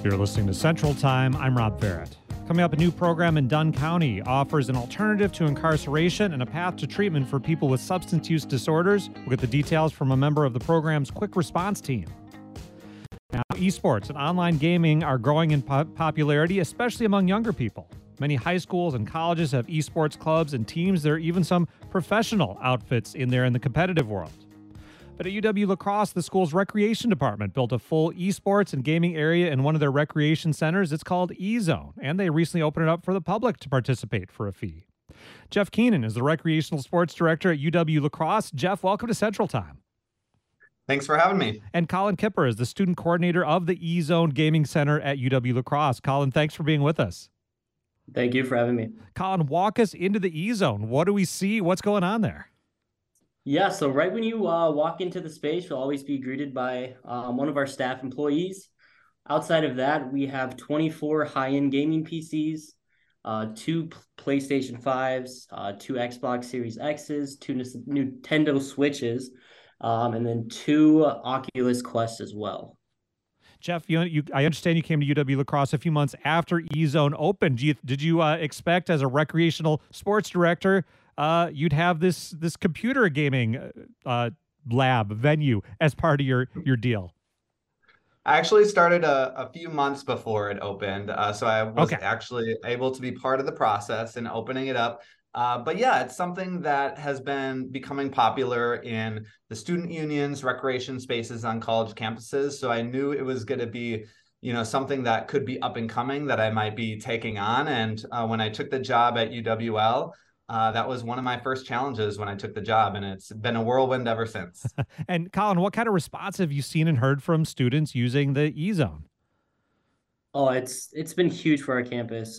You're listening to Central Time. I'm Rob Farrett. Coming up, a new program in Dunn County offers an alternative to incarceration and a path to treatment for people with substance use disorders. We'll get the details from a member of the program's quick response team. Now, esports and online gaming are growing in popularity, especially among younger people. Many high schools and colleges have esports clubs and teams. There are even some professional outfits in there in the competitive world. But at UW-La Crosse, the school's recreation department built a full esports and gaming area in one of their recreation centers. It's called E-Zone, and they recently opened it up for the public to participate for a fee. Jeff Keenan is the recreational sports director at UW-La Crosse. Jeff, welcome to Central Time. Thanks for having me. And Colin Kipper is the student coordinator of the E-Zone Gaming Center at UW-La Crosse. Colin, thanks for being with us. Thank you for having me. Colin, walk us into the E-Zone. What do we see? What's going on there? Yeah, so right when you walk into the space, you'll always be greeted by one of our staff employees. Outside of that, we have 24 high-end gaming PCs, 2 PlayStation 5s, 2 Xbox Series X's, 2 Nintendo Switches, and then 2 Oculus Quests as well. Jeff, I understand you came to UW-La Crosse a few months after E-Zone opened. Did you expect, as a recreational sports director, you'd have this computer gaming lab venue as part of your deal? I actually started a few months before it opened, so I was actually able to be part of the process in opening it up. But yeah, it's something that has been becoming popular in the student unions, recreation spaces on college campuses. So I knew it was going to be, something that could be up and coming that I might be taking on. And when I took the job at UWL, that was one of my first challenges when I took the job, and it's been a whirlwind ever since. And Colin, what kind of response have you seen and heard from students using the E-Zone? Oh, it's been huge for our campus.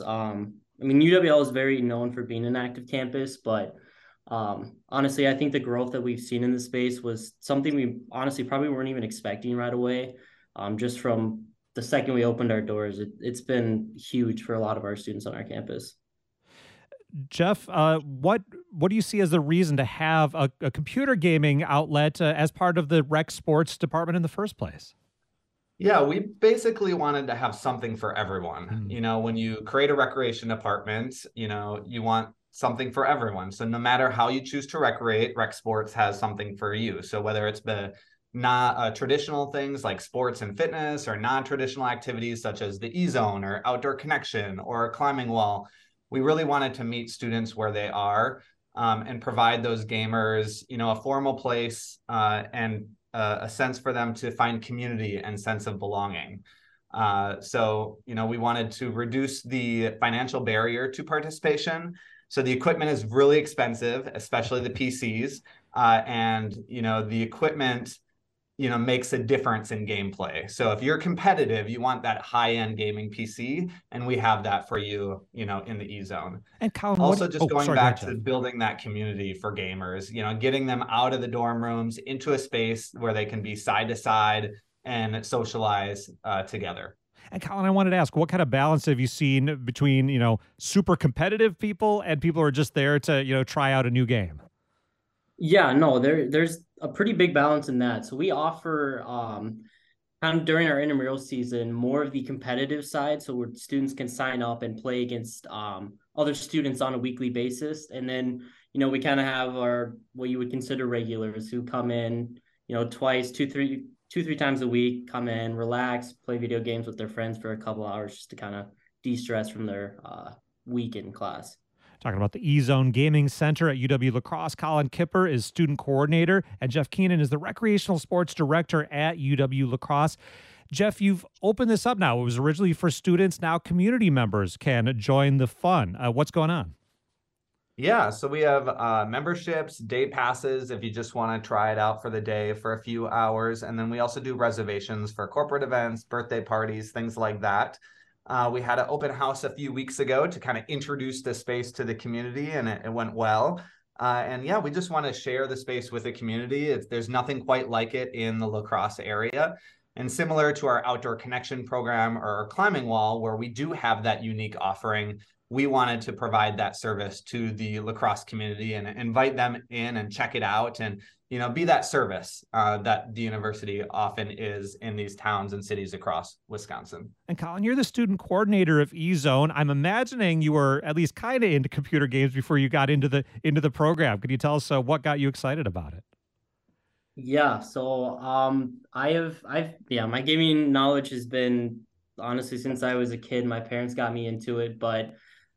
UWL is very known for being an active campus, but honestly, I think the growth that we've seen in the space was something we honestly probably weren't even expecting right away. Just from the second we opened our doors, it's been huge for a lot of our students on our campus. Jeff, what do you see as the reason to have a computer gaming outlet as part of the rec sports department in the first place? Yeah, we basically wanted to have something for everyone. When you create a recreation department, you want something for everyone. So no matter how you choose to recreate, rec sports has something for you. So whether it's the traditional things like sports and fitness, or non-traditional activities such as the E-Zone or outdoor connection or climbing wall, we really wanted to meet students where they are and provide those gamers, a formal place and a sense for them to find community and sense of belonging. So we wanted to reduce the financial barrier to participation. So the equipment is really expensive, especially the PCs, and the equipment makes a difference in gameplay. So if you're competitive, you want that high-end gaming PC, and we have that for you, in the E-Zone. And Colin, also going back to building that community for gamers, getting them out of the dorm rooms into a space where they can be side to side and socialize together. And Colin, I wanted to ask, what kind of balance have you seen between, super competitive people and people who are just there to, try out a new game? Yeah, no, there's a pretty big balance in that. So we offer kind of during our intramural season more of the competitive side, so where students can sign up and play against other students on a weekly basis. And then we kind of have our what you would consider regulars who come in twice, two, three times a week, come in, relax, play video games with their friends for a couple hours just to kind of de-stress from their week in class. Talking about the E-Zone Gaming Center at UW-La Crosse. Colin Kipper is student coordinator, and Jeff Keenan is the recreational sports director at UW-La Crosse. Jeff, you've opened this up now. It was originally for students. Now community members can join the fun. What's going on? Yeah, so we have memberships, day passes if you just want to try it out for the day for a few hours. And then we also do reservations for corporate events, birthday parties, things like that. We had an open house a few weeks ago to kind of introduce the space to the community, and it went well. And yeah, we just want to share the space with the community. There's nothing quite like it in the La Crosse area. And similar to our outdoor connection program or our climbing wall, where we do have that unique offering, we wanted to provide that service to the La Crosse community and invite them in and check it out and be that service that the university often is in these towns and cities across Wisconsin. And Colin, you're the student coordinator of eZone. I'm imagining you were at least kind of into computer games before you got into the program. Could you tell us what got you excited about it? Yeah, so my gaming knowledge has been honestly since I was a kid. My parents got me into it, but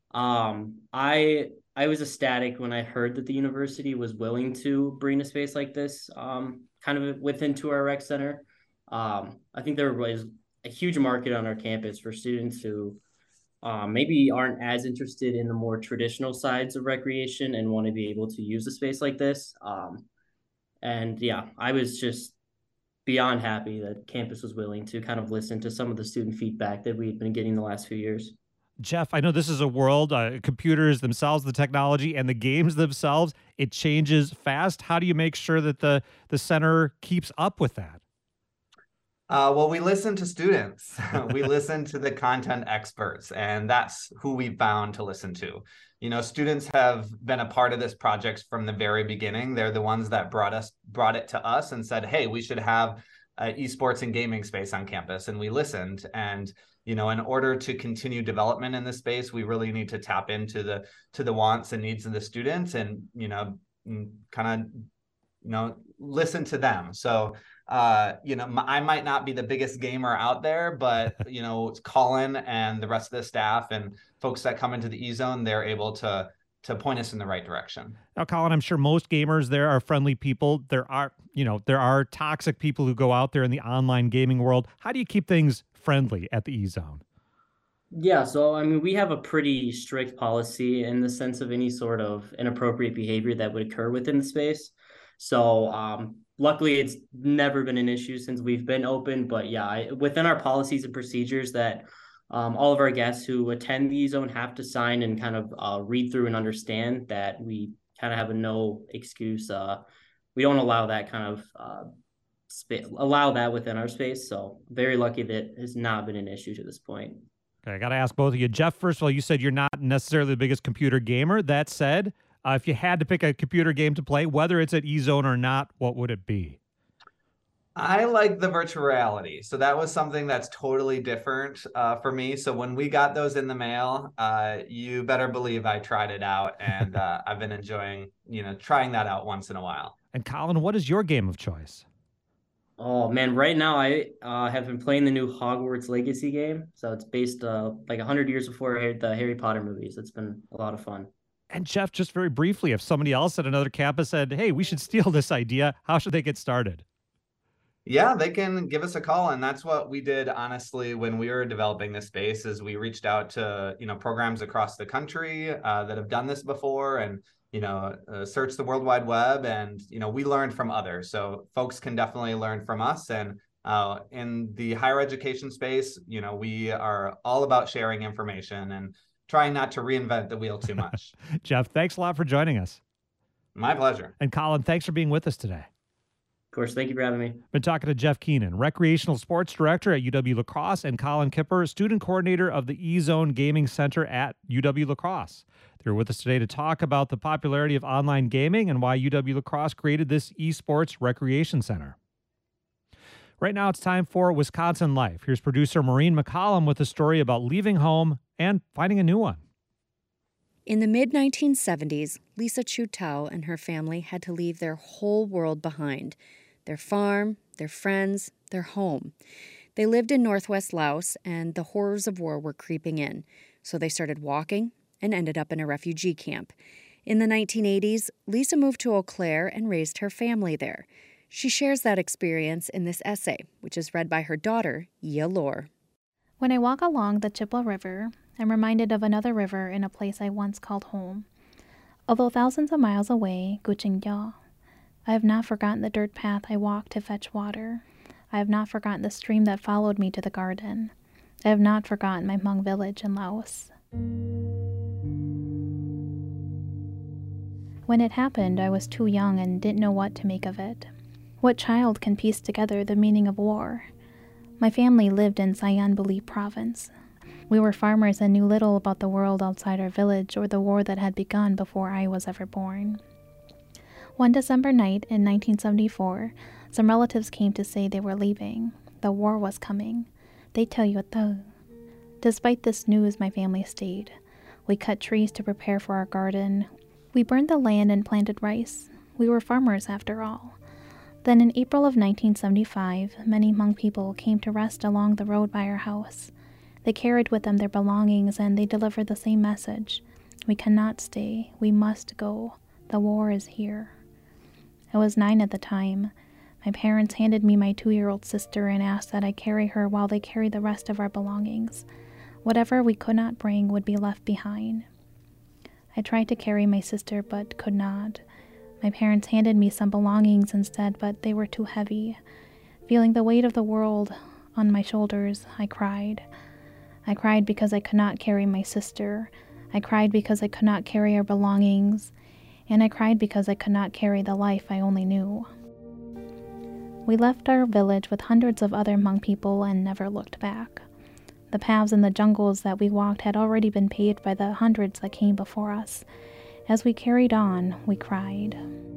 I was ecstatic when I heard that the university was willing to bring a space like this kind of into our rec center. I think there was a huge market on our campus for students who maybe aren't as interested in the more traditional sides of recreation and want to be able to use a space like this. And yeah, I was just beyond happy that campus was willing to kind of listen to some of the student feedback that we've been getting the last few years. Jeff, I know this is a world, computers themselves, the technology, and the games themselves, it changes fast. How do you make sure that the center keeps up with that? Well, we listen to students. We listen to the content experts, and that's who we found to listen to. Students have been a part of this project from the very beginning. They're the ones that brought it to us and said, hey, we should have esports and gaming space on campus. And we listened. And in order to continue development in this space, we really need to tap into the wants and needs of the students and kind of listen to them. So I might not be the biggest gamer out there, but it's Colin and the rest of the staff and folks that come into the eZone, they're able to point us in the right direction. Now, Colin, I'm sure most gamers there are friendly people. There are toxic people who go out there in the online gaming world. How do you keep things friendly at the eZone? Yeah, so I mean, we have a pretty strict policy in the sense of any sort of inappropriate behavior that would occur within the space. So luckily, it's never been an issue since we've been open. But yeah, within our policies and procedures that all of our guests who attend the eZone have to sign and kind of read through and understand that we kind of have a no excuse. We don't allow that kind of allow that within our space. So very lucky that has not been an issue to this point. Okay, I got to ask both of you. Jeff, first of all, you said you're not necessarily the biggest computer gamer. That said, if you had to pick a computer game to play, whether it's at eZone or not, what would it be? I like the virtual reality. So that was something that's totally different for me. So when we got those in the mail, you better believe I tried it out. And I've been enjoying, trying that out once in a while. And Colin, what is your game of choice? Oh man, right now I have been playing the new Hogwarts Legacy game. So it's based like 100 years before the Harry Potter movies. It's been a lot of fun. And Jeff, just very briefly, if somebody else at another campus said, hey, we should steal this idea, how should they get started? Yeah, they can give us a call. And that's what we did, honestly, when we were developing this space is we reached out to, programs across the country that have done this before and, search the World Wide Web and, we learned from others. So folks can definitely learn from us. And in the higher education space, we are all about sharing information and trying not to reinvent the wheel too much. Jeff, thanks a lot for joining us. My pleasure. And Colin, thanks for being with us today. Of course, thank you for having me. Been talking to Jeff Keenan, Recreational Sports Director at UW-La Crosse, and Colin Kipper, Student Coordinator of the eZone Gaming Center at UW-La Crosse. They're with us today to talk about the popularity of online gaming and why UW-La Crosse created this esports recreation center. Right now, it's time for Wisconsin Life. Here's producer Maureen McCollum with a story about leaving home and finding a new one. In the mid-1970s, Lisa Chutau and her family had to leave their whole world behind. Their farm, their friends, their home. They lived in northwest Laos, and the horrors of war were creeping in. So they started walking and ended up in a refugee camp. In the 1980s, Lisa moved to Eau Claire and raised her family there. She shares that experience in this essay, which is read by her daughter, Yia Lor. When I walk along the Chippewa River, I'm reminded of another river in a place I once called home. Although thousands of miles away, Guchingya, I have not forgotten the dirt path I walked to fetch water. I have not forgotten the stream that followed me to the garden. I have not forgotten my Hmong village in Laos. When it happened, I was too young and didn't know what to make of it. What child can piece together the meaning of war? My family lived in Sayan Buli province. We were farmers and knew little about the world outside our village or the war that had begun before I was ever born. One December night in 1974, some relatives came to say they were leaving. The war was coming. They tell you though. Despite this news, my family stayed. We cut trees to prepare for our garden. We burned the land and planted rice. We were farmers after all. Then in April of 1975, many Hmong people came to rest along the road by our house. They carried with them their belongings and they delivered the same message. We cannot stay. We must go. The war is here. I was 9 at the time. My parents handed me my 2-year-old sister and asked that I carry her while they carried the rest of our belongings. Whatever we could not bring would be left behind. I tried to carry my sister but could not. My parents handed me some belongings instead, but they were too heavy. Feeling the weight of the world on my shoulders, I cried. I cried because I could not carry my sister. I cried because I could not carry our belongings. And I cried because I could not carry the life I only knew. We left our village with hundreds of other Hmong people and never looked back. The paths in the jungles that we walked had already been paved by the hundreds that came before us. As we carried on, we cried.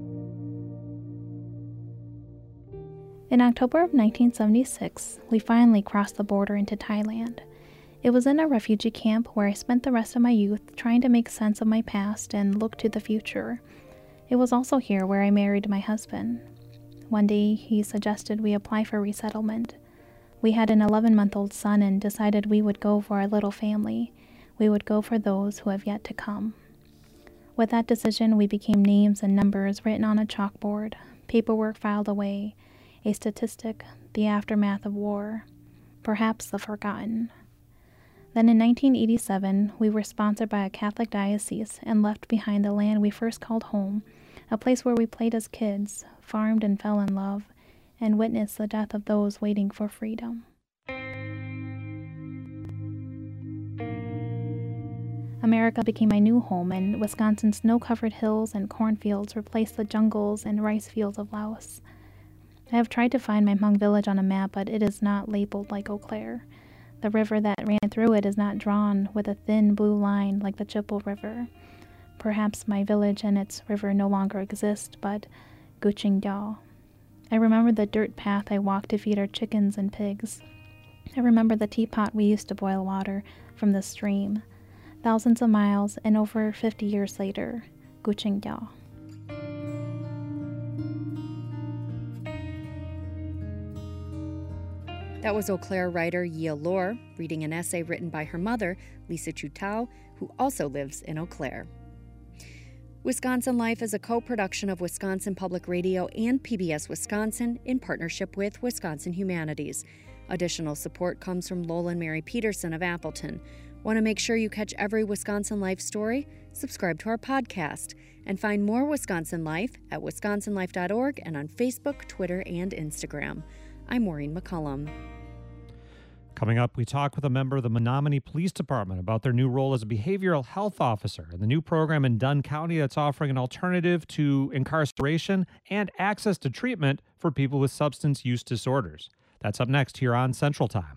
In October of 1976, we finally crossed the border into Thailand. It was in a refugee camp where I spent the rest of my youth trying to make sense of my past and look to the future. It was also here where I married my husband. One day, he suggested we apply for resettlement. We had an 11-month-old son and decided we would go for our little family. We would go for those who have yet to come. With that decision, we became names and numbers written on a chalkboard, paperwork filed away, a statistic, the aftermath of war, perhaps the forgotten. Then in 1987, we were sponsored by a Catholic diocese and left behind the land we first called home, a place where we played as kids, farmed and fell in love, and witnessed the death of those waiting for freedom. America became my new home, and Wisconsin's snow-covered hills and cornfields replaced the jungles and rice fields of Laos. I have tried to find my Hmong village on a map, but it is not labeled like Eau Claire. The river that ran through it is not drawn with a thin blue line like the Chippewa River. Perhaps my village and its river no longer exist, but Guchingyo. I remember the dirt path I walked to feed our chickens and pigs. I remember the teapot we used to boil water from the stream. Thousands of miles and over 50 years later, Guchingyo. That was Eau Claire writer Yia Lor reading an essay written by her mother, Lisa Chu Tao, who also lives in Eau Claire. Wisconsin Life is a co-production of Wisconsin Public Radio and PBS Wisconsin in partnership with Wisconsin Humanities. Additional support comes from Lolan Mary Peterson of Appleton. Want to make sure you catch every Wisconsin Life story? Subscribe to our podcast and find more Wisconsin Life at wisconsinlife.org and on Facebook, Twitter, and Instagram. I'm Maureen McCullum. Coming up, we talk with a member of the Menominee Police Department about their new role as a behavioral health officer and the new program in Dunn County that's offering an alternative to incarceration and access to treatment for people with substance use disorders. That's up next here on Central Time.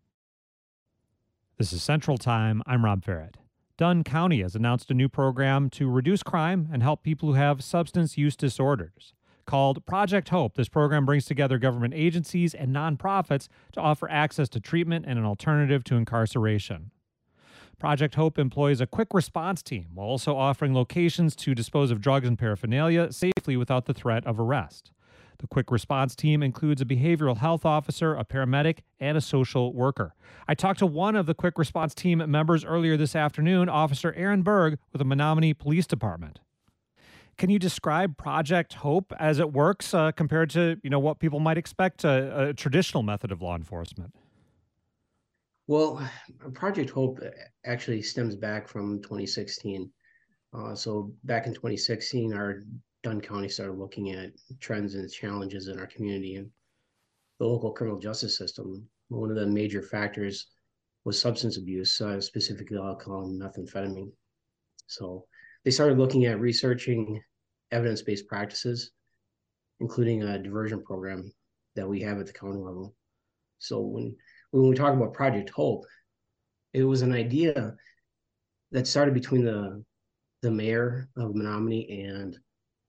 This is Central Time. I'm Rob Ferret. Dunn County has announced a new program to reduce crime and help people who have substance use disorders. Called Project Hope, this program brings together government agencies and nonprofits to offer access to treatment and an alternative to incarceration. Project Hope employs a quick response team while also offering locations to dispose of drugs and paraphernalia safely without the threat of arrest. The quick response team includes a behavioral health officer, a paramedic, and a social worker. I talked to one of the quick response team members earlier this afternoon, Officer Aaron Berg with the Menominee Police Department. Can you describe Project Hope as it works compared to what people might expect a traditional method of law enforcement? Well, Project Hope actually stems back from 2016. So back in 2016, our Dunn County started looking at trends and challenges in our community and the local criminal justice system. One of the major factors was substance abuse, specifically alcohol and methamphetamine. So they started looking at researching evidence-based practices, including a diversion program that we have at the county level. So when we talk about Project Hope, it was an idea that started between the mayor of Menominee and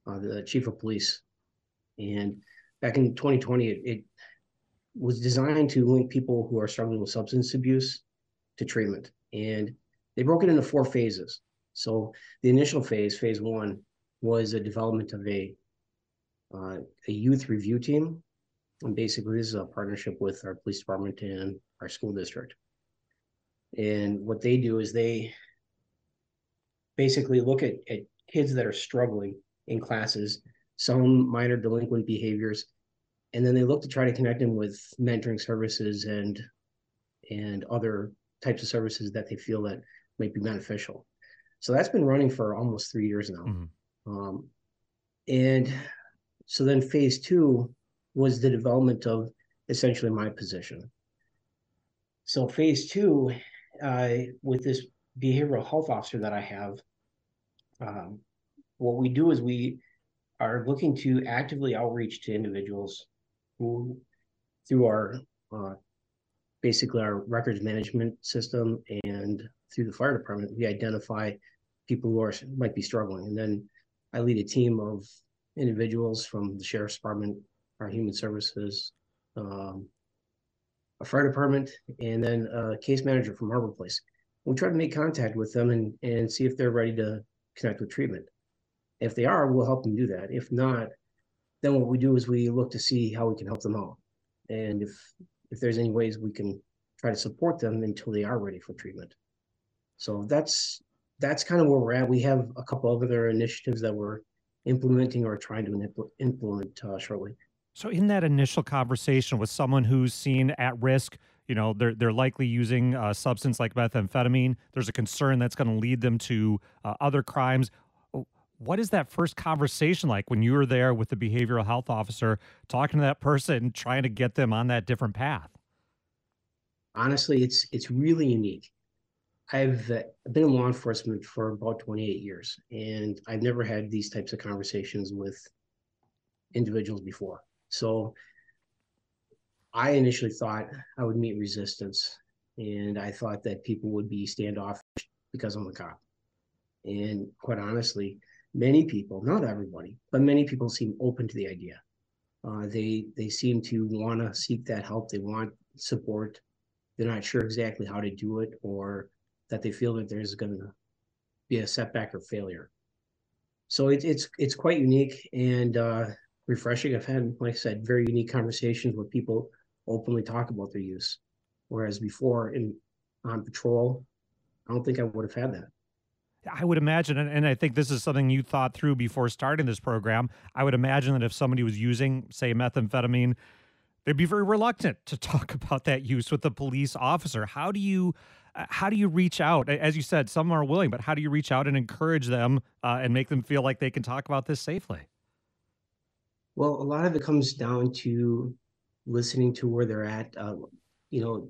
the chief of police. And back in 2020, it was designed to link people who are struggling with substance abuse to treatment. And they broke it into 4 phases. So the initial phase, phase 1, was a development of a youth review team. And basically, this is a partnership with our police department and our school district. And what they do is they basically look at kids that are struggling in classes, some minor delinquent behaviors, and then they look to try to connect them with mentoring services and other types of services that they feel that might be beneficial. So that's been running for almost 3 years now. Mm-hmm. And so then phase 2 was the development of essentially my position. So phase 2, with this behavioral health officer that I have, what we do is we are looking to actively outreach to individuals who, through our basically our records management system and through the fire department, we identify people who might be struggling. And then I lead a team of individuals from the sheriff's department, our human services, a fire department, and then a case manager from Harbor Place. We try to make contact with them and see if they're ready to connect with treatment. If they are, we'll help them do that. If not, then what we do is we look to see how we can help them out. And if there's any ways we can try to support them until they are ready for treatment. So that's kind of where we're at. We have a couple of other initiatives that we're implementing or trying to implement shortly. So in that initial conversation with someone who's seen at risk, you know, they're likely using a substance like methamphetamine, there's a concern that's going to lead them to other crimes. What is that first conversation like when you were there with the behavioral health officer, talking to that person, trying to get them on that different path? Honestly, it's really unique. I've been in law enforcement for about 28 years, and I've never had these types of conversations with individuals before. So I initially thought I would meet resistance, and I thought that people would be standoffish because I'm a cop. And quite honestly, many people, not everybody, but many people seem open to the idea. They seem to want to seek that help. They want support. They're not sure exactly how to do it, or that they feel that there's going to be a setback or failure. So it's quite unique and refreshing. I've had, like I said, very unique conversations where people openly talk about their use, whereas before on patrol, I don't think I would have had that. I would imagine, and I think this is something you thought through before starting this program, I would imagine that if somebody was using, say, methamphetamine, they'd be very reluctant to talk about that use with the police officer. How do you reach out? As you said, some are willing, but how do you reach out and encourage them and make them feel like they can talk about this safely? Well, a lot of it comes down to listening to where they're at, and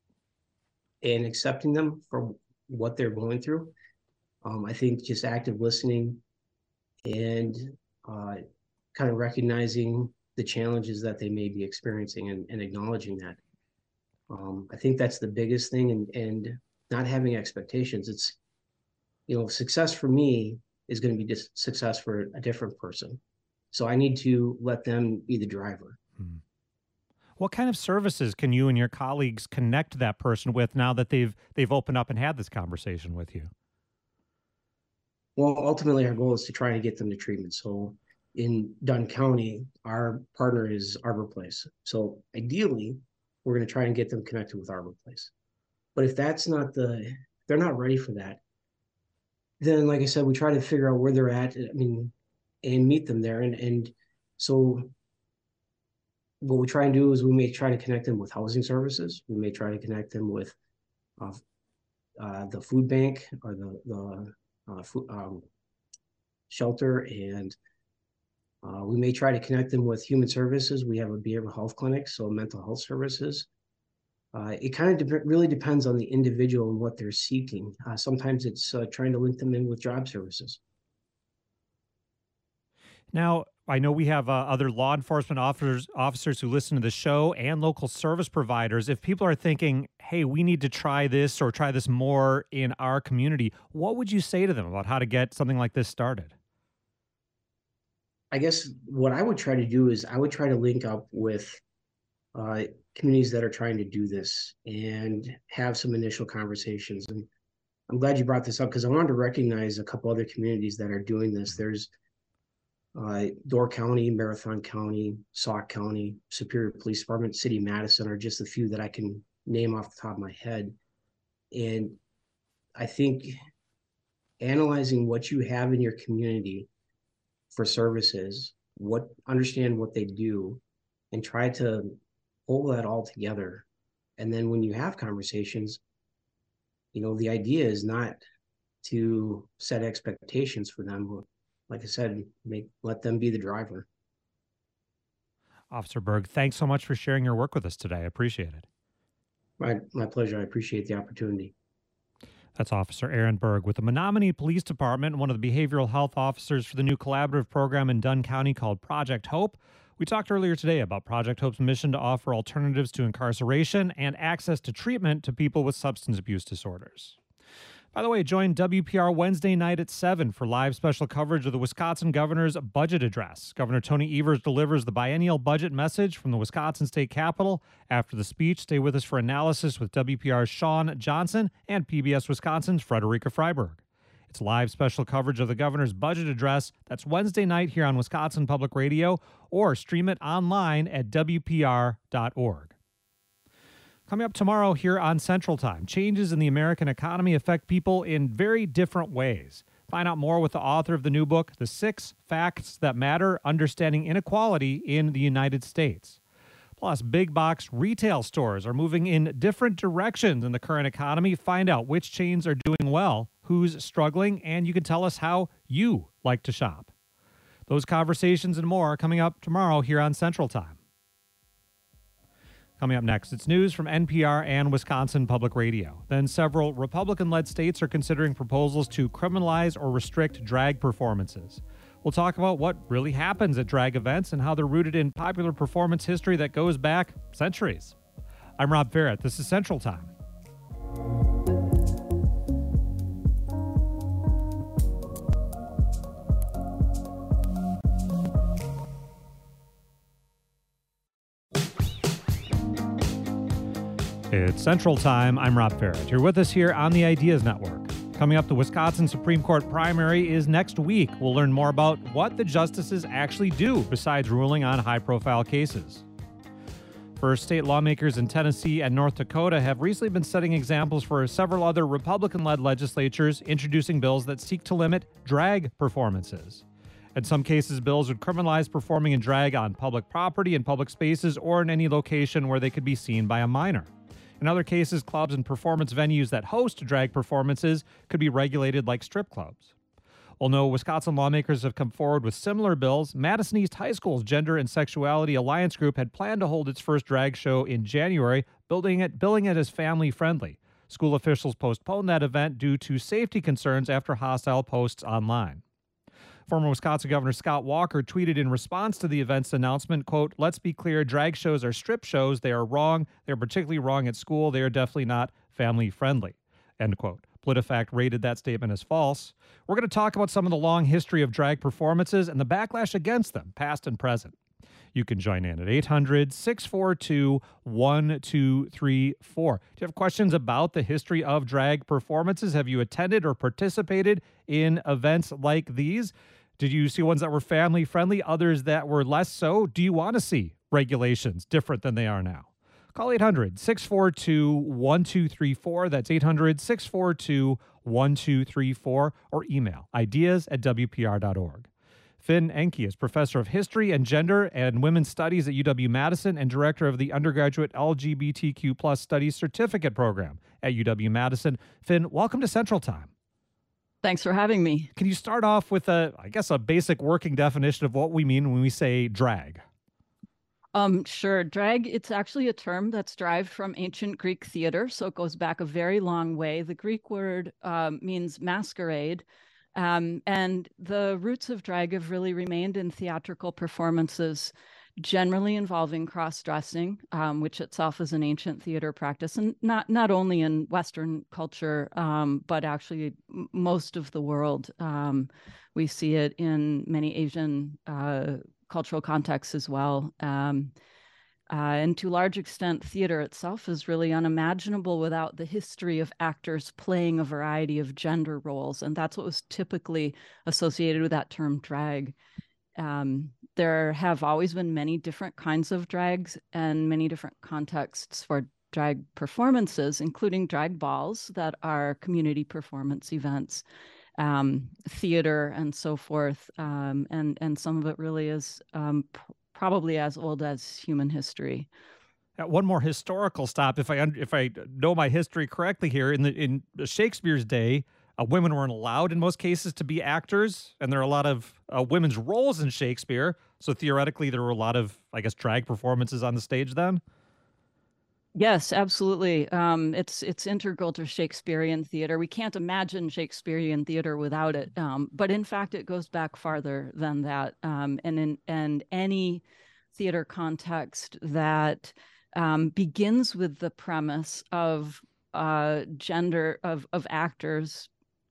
accepting them for what they're going through. I think just active listening and kind of recognizing the challenges that they may be experiencing and acknowledging that. I think that's the biggest thing, and not having expectations. It's, success for me is going to be success for a different person. So I need to let them be the driver. Hmm. What kind of services can you and your colleagues connect that person with now that they've opened up and had this conversation with you? Well, ultimately, our goal is to try and get them to treatment. So in Dunn County, our partner is Arbor Place. So ideally, we're going to try and get them connected with Arbor Place. But if they're not ready for that, then, like I said, we try to figure out where they're at, and meet them there. And so what we try and do is we may try to connect them with housing services. We may try to connect them with the food bank or the shelter, and we may try to connect them with human services. We have a behavioral health clinic, so mental health services. It kind of really depends on the individual and what they're seeking. Sometimes it's trying to link them in with job services. Now, I know we have other law enforcement officers who listen to the show and local service providers. If people are thinking, hey, we need to try this or try this more in our community, what would you say to them about how to get something like this started? I guess what I would try to do is I would try to link up with communities that are trying to do this and have some initial conversations. And I'm glad you brought this up because I wanted to recognize a couple other communities that are doing this. There's Door County, Marathon County, Sauk County, Superior Police Department, City Madison are just a few that I can name off the top of my head. And I think analyzing what you have in your community for services, understand what they do, and try to pull that all together. And then when you have conversations, the idea is not to set expectations for them. Like I said, let them be the driver. Officer Berg, thanks so much for sharing your work with us today. I appreciate it. My pleasure. I appreciate the opportunity. That's Officer Aaron Berg with the Menominee Police Department, one of the behavioral health officers for the new collaborative program in Dunn County called Project Hope. We talked earlier today about Project Hope's mission to offer alternatives to incarceration and access to treatment to people with substance abuse disorders. By the way, join WPR Wednesday night at 7 for live special coverage of the Wisconsin governor's budget address. Governor Tony Evers delivers the biennial budget message from the Wisconsin State Capitol. After the speech, stay with us for analysis with WPR's Sean Johnson and PBS Wisconsin's Frederica Freiberg. It's live special coverage of the governor's budget address. That's Wednesday night here on Wisconsin Public Radio, or stream it online at WPR.org. Coming up tomorrow here on Central Time, changes in the American economy affect people in very different ways. Find out more with the author of the new book, The 6 Facts That Matter, Understanding Inequality in the United States. Plus, big box retail stores are moving in different directions in the current economy. Find out which chains are doing well, who's struggling, and you can tell us how you like to shop. Those conversations and more are coming up tomorrow here on Central Time. Coming up next, it's news from NPR and Wisconsin Public Radio. Then several Republican-led states are considering proposals to criminalize or restrict drag performances. We'll talk about what really happens at drag events and how they're rooted in popular performance history that goes back centuries. I'm Rob Ferret. This is Central Time. It's Central Time. I'm Rob Ferret. You're with us here on the Ideas Network. Coming up, the Wisconsin Supreme Court primary is next week. We'll learn more about what the justices actually do besides ruling on high-profile cases. First, state lawmakers in Tennessee and North Dakota have recently been setting examples for several other Republican-led legislatures introducing bills that seek to limit drag performances. In some cases, bills would criminalize performing in drag on public property, in public spaces, or in any location where they could be seen by a minor. In other cases, clubs and performance venues that host drag performances could be regulated like strip clubs. Although Wisconsin lawmakers have come forward with similar bills, Madison East High School's Gender and Sexuality Alliance Group had planned to hold its first drag show in January, billing it as family-friendly. School officials postponed that event due to safety concerns after hostile posts online. Former Wisconsin Governor Scott Walker tweeted in response to the event's announcement, quote, "Let's be clear, drag shows are strip shows. They are wrong. They're particularly wrong at school. They are definitely not family-friendly," end quote. PolitiFact rated that statement as false. We're going to talk about some of the long history of drag performances and the backlash against them, past and present. You can join in at 800-642-1234. Do you have questions about the history of drag performances? Have you attended or participated in events like these? Did you see ones that were family-friendly, others that were less so? Do you want to see regulations different than they are now? Call 800-642-1234. That's 800-642-1234, or email ideas@wpr.org. Finn Enke is professor of history and gender and women's studies at UW-Madison and director of the undergraduate LGBTQ+ studies certificate program at UW-Madison. Finn, welcome to Central Time. Thanks for having me. Can you start off with a basic working definition of what we mean when we say drag? Sure. Drag, it's actually a term that's derived from ancient Greek theater, so it goes back a very long way. The Greek word means masquerade, and the roots of drag have really remained in theatrical performances, generally involving cross-dressing, which itself is an ancient theater practice, and not only in Western culture, but actually most of the world, We see it in many Asian cultural contexts as well. And to a large extent, theater itself is really unimaginable without the history of actors playing a variety of gender roles. And that's what was typically associated with that term drag. There have always been many different kinds of drags and many different contexts for drag performances, including drag balls that are community performance events, theater, and so forth. And some of it really is probably as old as human history. One more historical stop, if I know my history correctly here, in Shakespeare's day, women weren't allowed in most cases to be actors, and there are a lot of women's roles in Shakespeare. So theoretically, there were a lot of, I guess, drag performances on the stage then. Yes, absolutely. It's integral to Shakespearean theater. We can't imagine Shakespearean theater without it. But in fact, it goes back farther than that. And any theater context that begins with the premise of gender of actors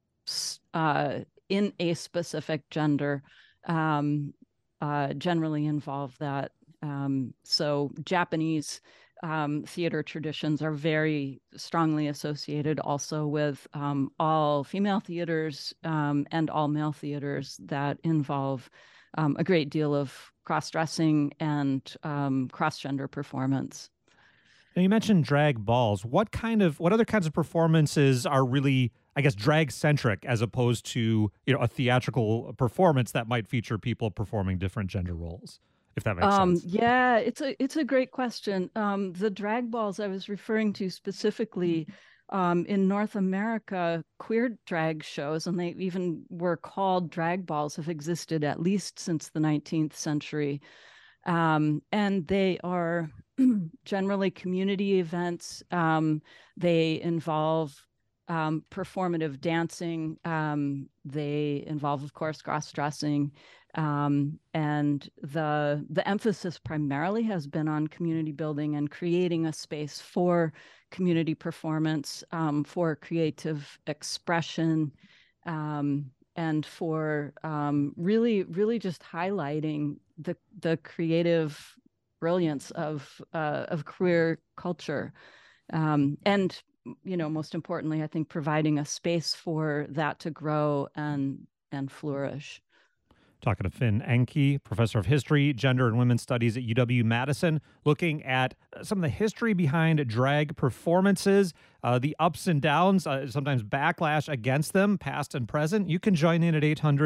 in a specific gender generally involve that. So Japanese theater traditions are very strongly associated also with all female theaters and all male theaters that involve a great deal of cross-dressing and cross-gender performance. Now you mentioned drag balls. What other kinds of performances are really, I guess, drag-centric as opposed to, a theatrical performance that might feature people performing different gender roles? If that makes sense. Yeah, it's a great question. The drag balls I was referring to specifically in North America, queer drag shows, and they even were called drag balls, have existed at least since the 19th century. And they are generally community events. They involve performative dancing. They involve, of course, cross-dressing. And the emphasis primarily has been on community building and creating a space for community performance, for creative expression, and for really just highlighting the creative brilliance of queer culture, and most importantly, I think providing a space for that to grow and flourish. Talking to Finn Enke, professor of history, gender and women's studies at UW-Madison, looking at some of the history behind drag performances, the ups and downs, sometimes backlash against them, past and present. You can join in at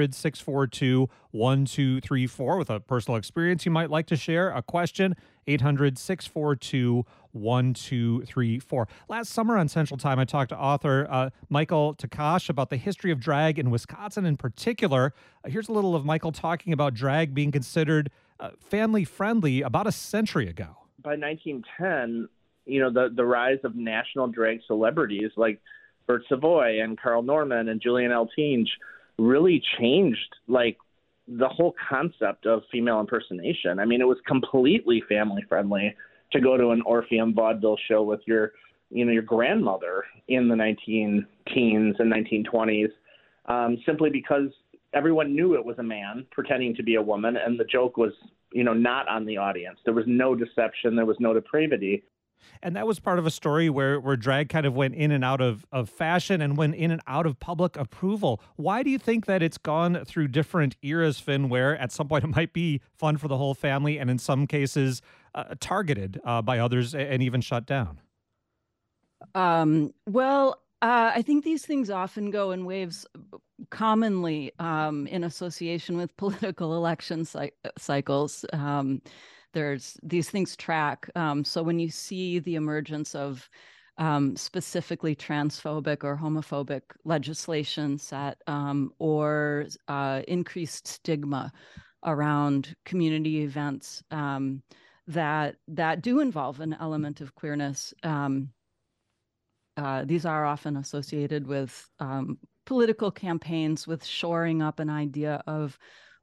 800-642-1234 with a personal experience you might like to share, a question, 800-642-1234. Last summer on Central Time, I talked to author Michael Takash about the history of drag in Wisconsin in particular. Here's a little of Michael talking about drag being considered family-friendly about a century ago. By 1910, the rise of national drag celebrities like Bert Savoy and Carl Norman and Julian L. Tinge really changed, the whole concept of female impersonation. I mean, it was completely family-friendly to go to an Orpheum vaudeville show with your grandmother in the 19-teens and 1920s, simply because everyone knew it was a man pretending to be a woman, and the joke was, not on the audience. There was no deception. There was no depravity. And that was part of a story where drag kind of went in and out of fashion and went in and out of public approval. Why do you think that it's gone through different eras, Finn, where at some point it might be fun for the whole family and in some cases targeted by others and even shut down? I think these things often go in waves, commonly in association with political election cycles. There's these things track. So when you see the emergence of specifically transphobic or homophobic legislation set, or increased stigma around community events that do involve an element of queerness, these are often associated with political campaigns, with shoring up an idea of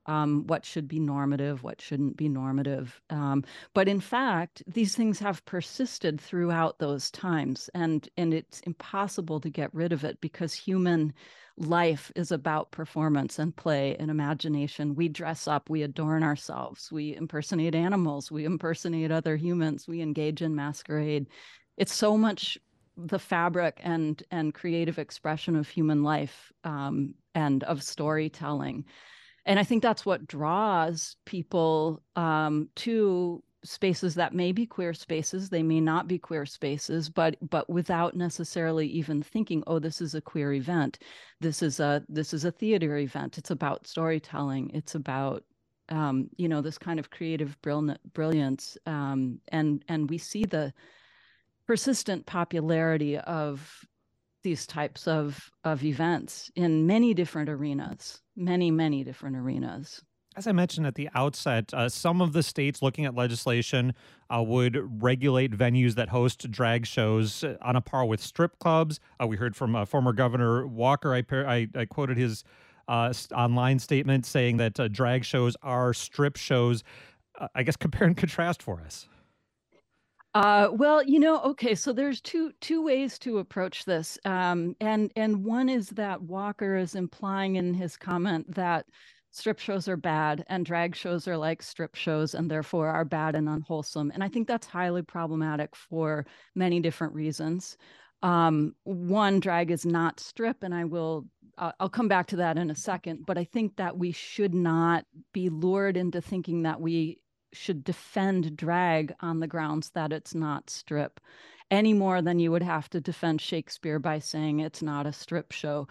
what should be normative, what shouldn't be normative. But in fact, these things have persisted throughout those times, and it's impossible to get rid of it because human life is about performance and play and imagination. We dress up, we adorn ourselves, we impersonate animals, we impersonate other humans, we engage in masquerade. It's so much the fabric and creative expression of human life, and of storytelling. And I think that's what draws people to spaces that may be queer spaces. They may not be queer spaces, but without necessarily even thinking, oh, this is a queer event. This is a theater event. It's about storytelling. It's about this kind of creative brilliance. And we see the persistent popularity of these types of events in many different arenas, many different arenas. As I mentioned at the outset, some of the states looking at legislation would regulate venues that host drag shows on a par with strip clubs. We heard from former Governor Walker. I quoted his online statement saying that drag shows are strip shows. I guess compare and contrast for us. Well, okay, so there's two ways to approach this. And one is that Walker is implying in his comment that strip shows are bad and drag shows are like strip shows and therefore are bad and unwholesome. And I think that's highly problematic for many different reasons. One, drag is not strip, and I'll come back to that in a second, but I think that we should not be lured into thinking that we should defend drag on the grounds that it's not strip, any more than you would have to defend Shakespeare by saying it's not a strip show.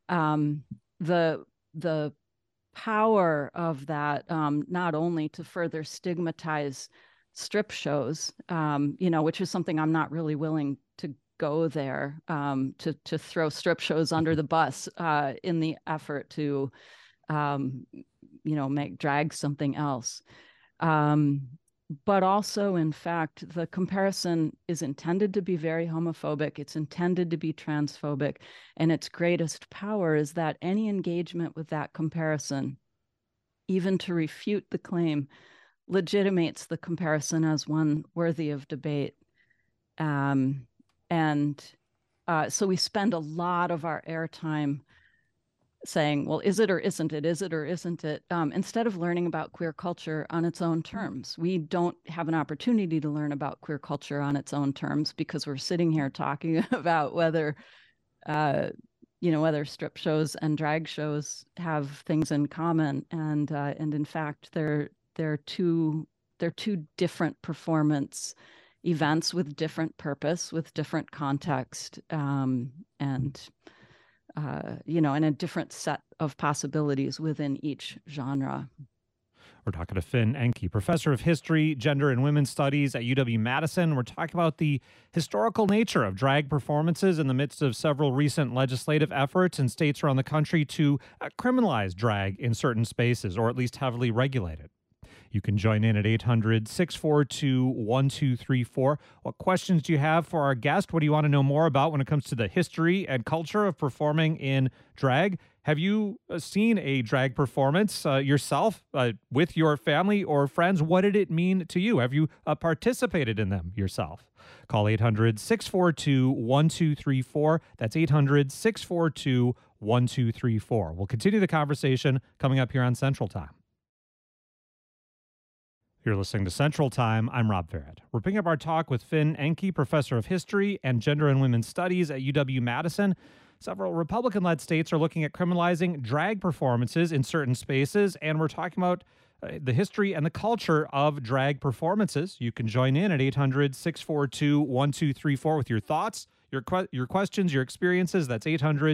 The power of that, not only to further stigmatize strip shows, which is something I'm not really willing to go there, to throw strip shows under the bus in the effort to, make drag something else. But also, in fact, the comparison is intended to be very homophobic. It's intended to be transphobic. And its greatest power is that any engagement with that comparison, even to refute the claim, legitimates the comparison as one worthy of debate. So we spend a lot of our airtime saying, well, is it or isn't it? Is it or isn't it? Instead of learning about queer culture on its own terms. We don't have an opportunity to learn about queer culture on its own terms because we're sitting here talking about whether strip shows and drag shows have things in common. And in fact, they're two different performance events with different purpose, with different context, and a different set of possibilities within each genre. We're talking to Finn Enke, professor of history, gender and women's studies at UW-Madison. We're talking about the historical nature of drag performances in the midst of several recent legislative efforts in states around the country to criminalize drag in certain spaces, or at least heavily regulate it. You can join in at 800-642-1234. What questions do you have for our guest? What do you want to know more about when it comes to the history and culture of performing in drag? Have you seen a drag performance yourself with your family or friends? What did it mean to you? Have you participated in them yourself? Call 800-642-1234. That's 800-642-1234. We'll continue the conversation coming up here on Central Time. You're listening to Central Time. I'm Rob Barrett. We're picking up our talk with Finn Enke, professor of history and gender and women's studies at UW-Madison. Several Republican-led states are looking at criminalizing drag performances in certain spaces, and we're talking about the history and the culture of drag performances. You can join in at 800-642-1234 with your thoughts, your questions, your experiences. That's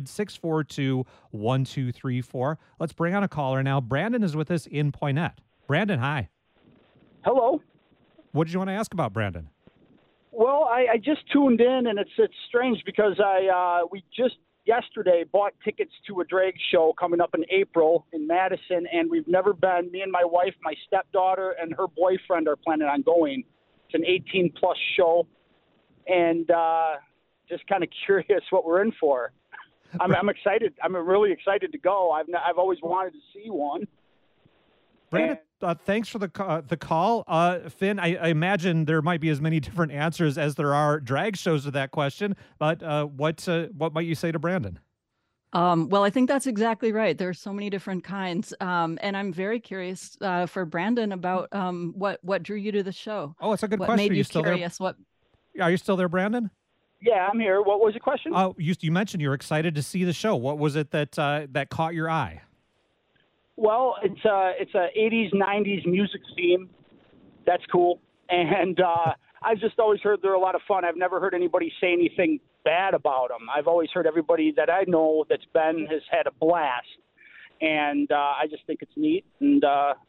800-642-1234. Let's bring on a caller now. Brandon is with us in Poynette. Brandon, hi. Hello. What did you want to ask about, Brandon? Well, I just tuned in, and it's strange because we just yesterday bought tickets to a drag show coming up in April in Madison, and we've never been. Me and my wife, my stepdaughter, and her boyfriend are planning on going. It's an 18-plus show, and just kind of curious what we're in for. I'm excited. I'm really excited to go. I've always wanted to see one. Brandon, thanks for the call. Finn, I imagine there might be as many different answers as there are drag shows to that question, but what might you say to Brandon? Well, I think that's exactly right. There are so many different kinds. And I'm very curious for Brandon about what drew you to the show. Oh, it's a good what question. Made are you still curious? there? Are you still there, Brandon? Yeah, I'm here. What was the question? Oh, you mentioned you're excited to see the show. What was it that caught your eye? Well, it's a 80s, 90s music theme. That's cool. And I've just always heard they're a lot of fun. I've never heard anybody say anything bad about them. I've always heard everybody that I know that's been has had a blast. And I just think it's neat. And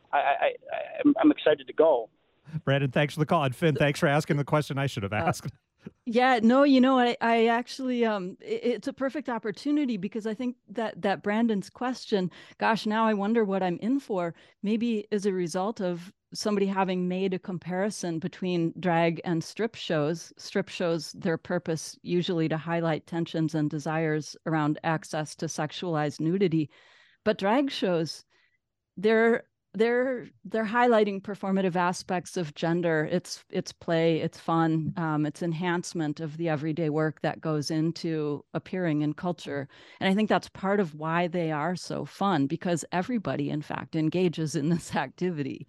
I'm excited to go. Brandon, thanks for the call. And Finn, thanks for asking the question I should have asked. Yeah, no, I actually, it's a perfect opportunity because I think that Brandon's question, gosh, now I wonder what I'm in for, maybe is a result of somebody having made a comparison between drag and strip shows. Strip shows, their purpose usually to highlight tensions and desires around access to sexualized nudity, but drag shows, they're highlighting performative aspects of gender. It's play, it's fun, it's enhancement of the everyday work that goes into appearing in culture. And I think that's part of why they are so fun, because everybody, in fact, engages in this activity.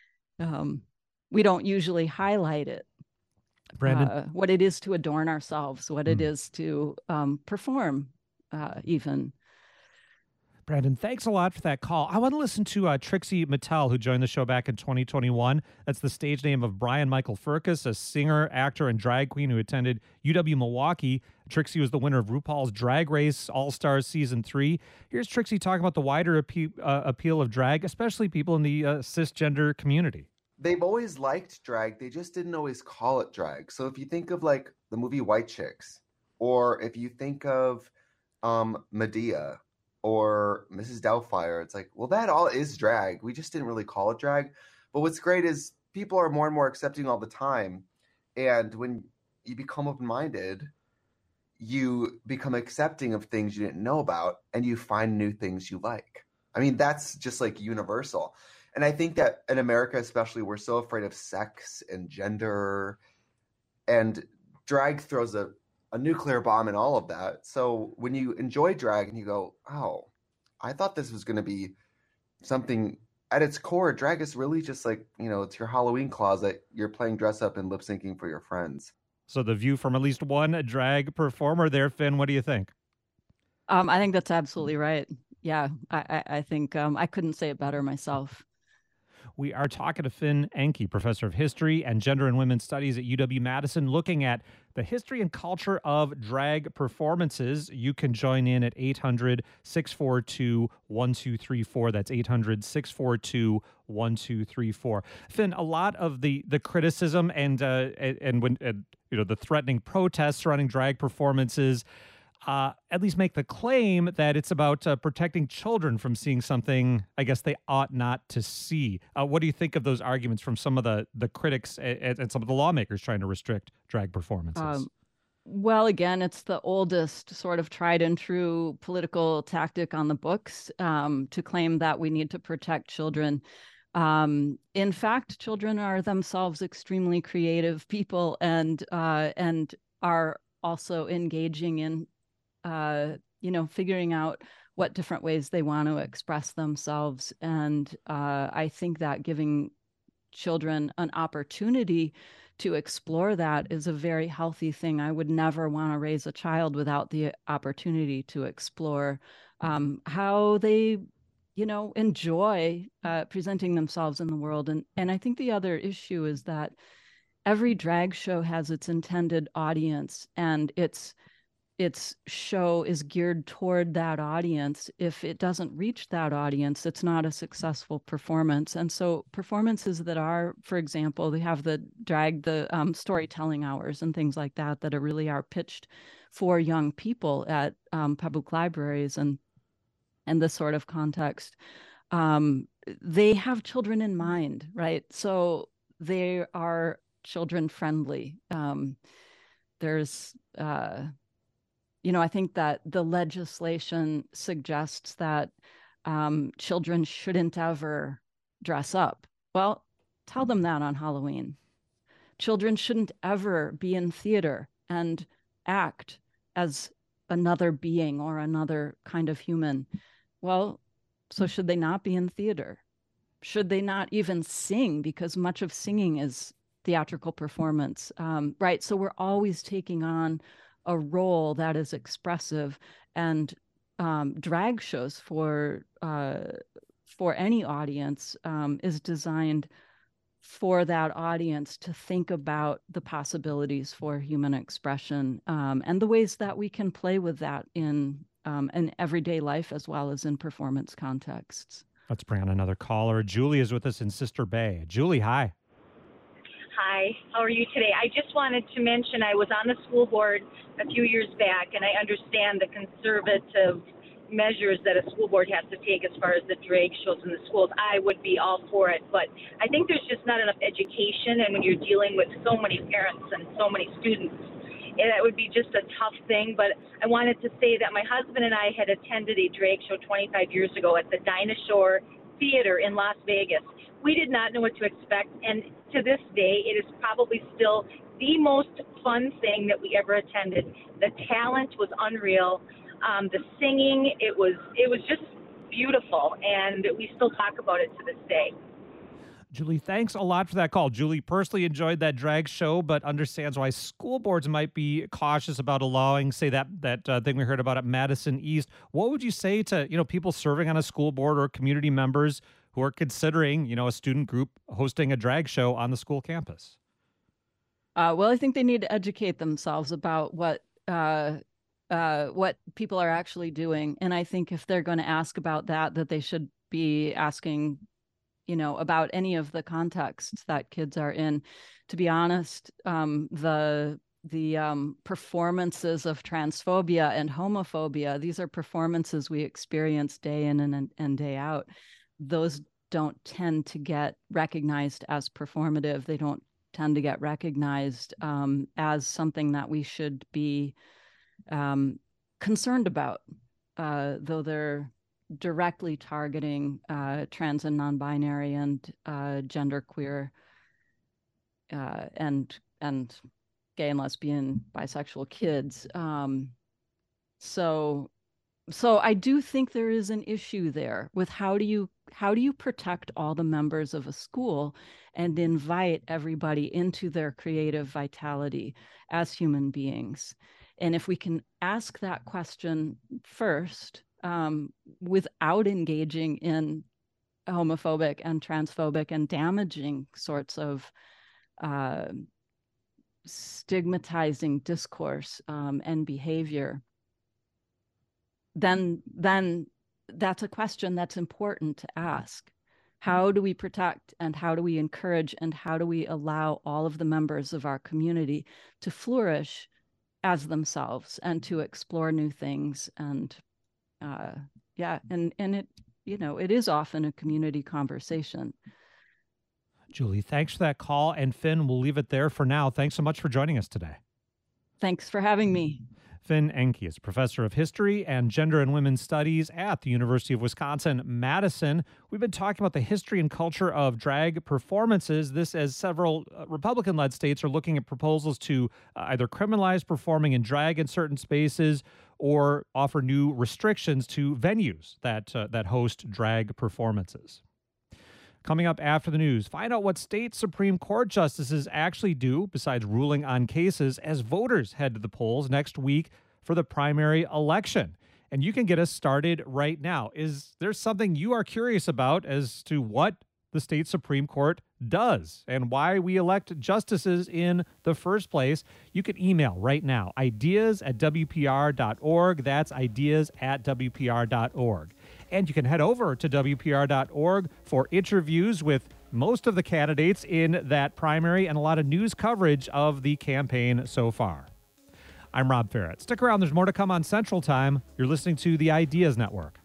We don't usually highlight it. Brandon, what it is to adorn ourselves, what it is to perform, even. Brandon, thanks a lot for that call. I want to listen to Trixie Mattel, who joined the show back in 2021. That's the stage name of Brian Michael Furcus, a singer, actor, and drag queen who attended UW Milwaukee. Trixie was the winner of RuPaul's Drag Race All-Stars Season 3. Here's Trixie talking about the wider appeal of drag, especially people in the cisgender community. They've always liked drag. They just didn't always call it drag. So if you think of like the movie White Chicks, or if you think of Medea, or Mrs. Doubtfire, it's like, well, that all is drag. We just didn't really call it drag. But what's great is people are more and more accepting all the time. And when you become open-minded, you become accepting of things you didn't know about, and you find new things you like. I mean, that's just like universal. And I think that in America, especially, we're so afraid of sex and gender, and drag throws a nuclear bomb in all of that. So when you enjoy drag and you go, oh, I thought this was going to be something at its core, drag is really just like, it's your Halloween closet. You're playing dress up and lip syncing for your friends. So the view from at least one drag performer there, Finn, what do you think? I think that's absolutely right. Yeah, I think I couldn't say it better myself. We are talking to Finn Enke, professor of history and gender and women's studies at UW-Madison, looking at the history and culture of drag performances. You can join in at 800-642-1234. That's 800-642-1234. Finn, a lot of the criticism and when the threatening protests surrounding drag performances at least make the claim that it's about protecting children from seeing something, I guess, they ought not to see. What do you think of those arguments from some of the critics and some of the lawmakers trying to restrict drag performances? Well, again, it's the oldest sort of tried and true political tactic on the books to claim that we need to protect children. In fact, children are themselves extremely creative people and are also engaging in figuring out what different ways they want to express themselves. And I think that giving children an opportunity to explore that is a very healthy thing. I would never want to raise a child without the opportunity to explore how they, enjoy presenting themselves in the world. And I think the other issue is that every drag show has its intended audience, and its show is geared toward that audience. If it doesn't reach that audience, it's not a successful performance. And so performances that are, for example, they have the storytelling hours and things like that are really pitched for young people at public libraries and this sort of context. They have children in mind, right? So they are children friendly. There's I think that the legislation suggests that children shouldn't ever dress up. Well, tell them that on Halloween. Children shouldn't ever be in theater and act as another being or another kind of human. Well, so should they not be in theater? Should they not even sing? Because much of singing is theatrical performance, right? So we're always taking on a role that is expressive, and drag shows for any audience is designed for that audience to think about the possibilities for human expression and the ways that we can play with that in everyday life as well as in performance contexts. Let's bring on another caller. Julie is with us in Sister Bay. Julie, hi. Hi, how are you today? I just wanted to mention I was on the school board a few years back, and I understand the conservative measures that a school board has to take as far as the drag shows in the schools. I would be all for it, but I think there's just not enough education, and when you're dealing with so many parents and so many students, it would be just a tough thing. But I wanted to say that my husband and I had attended a drag show 25 years ago at the Dinah Shore Theater in Las Vegas. We did not know what to expect, and to this day, it is probably still the most fun thing that we ever attended. The talent was unreal. The singing, it was just beautiful, and we still talk about it to this day. Julie, thanks a lot for that call. Julie personally enjoyed that drag show, but understands why school boards might be cautious about allowing, say, that thing we heard about at Madison East. What would you say to people serving on a school board or community members who are considering a student group hosting a drag show on the school campus? Well, I think they need to educate themselves about what people are actually doing. And I think if they're going to ask about that they should be asking, about any of the contexts that kids are in. To be honest, the performances of transphobia and homophobia, these are performances we experience day in and day out. Those don't tend to get recognized as performative. They don't tend to get recognized as something that we should be concerned about, though they're directly targeting trans and non-binary and genderqueer and gay and lesbian, bisexual kids. So I do think there is an issue there with how do you protect all the members of a school and invite everybody into their creative vitality as human beings. And if we can ask that question first, without engaging in homophobic and transphobic and damaging sorts of stigmatizing discourse and behavior, then that's a question that's important to ask. How do we protect, and how do we encourage, and how do we allow all of the members of our community to flourish as themselves and to explore new things? And and it is often a community conversation. Julie, thanks for that call. And Finn, we'll leave it there for now. Thanks so much for joining us today. Thanks for having me. Finn Enke is professor of history and gender and women's studies at the University of Wisconsin-Madison. We've been talking about the history and culture of drag performances. This as several Republican-led states are looking at proposals to either criminalize performing in drag in certain spaces or offer new restrictions to venues that host drag performances. Coming up after the news, find out what state Supreme Court justices actually do besides ruling on cases as voters head to the polls next week for the primary election. And you can get us started right now. Is there something you are curious about as to what the state Supreme Court does and why we elect justices in the first place? You can email right now, ideas@wpr.org. That's ideas@wpr.org. And you can head over to WPR.org for interviews with most of the candidates in that primary and a lot of news coverage of the campaign so far. I'm Rob Ferret. Stick around. There's more to come on Central Time. You're listening to the Ideas Network.